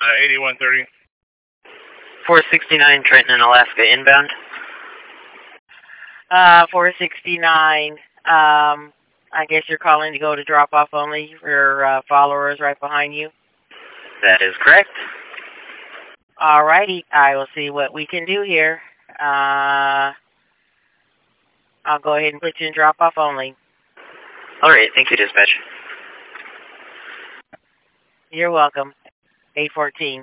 8130. 469 Trenton, Alaska, inbound. 469. I guess you're calling to go to drop off only for followers right behind you? That is correct. Alrighty, I will see what we can do here. I'll go ahead and put you in drop off only. Alright, thank you, dispatch. You're welcome. 814.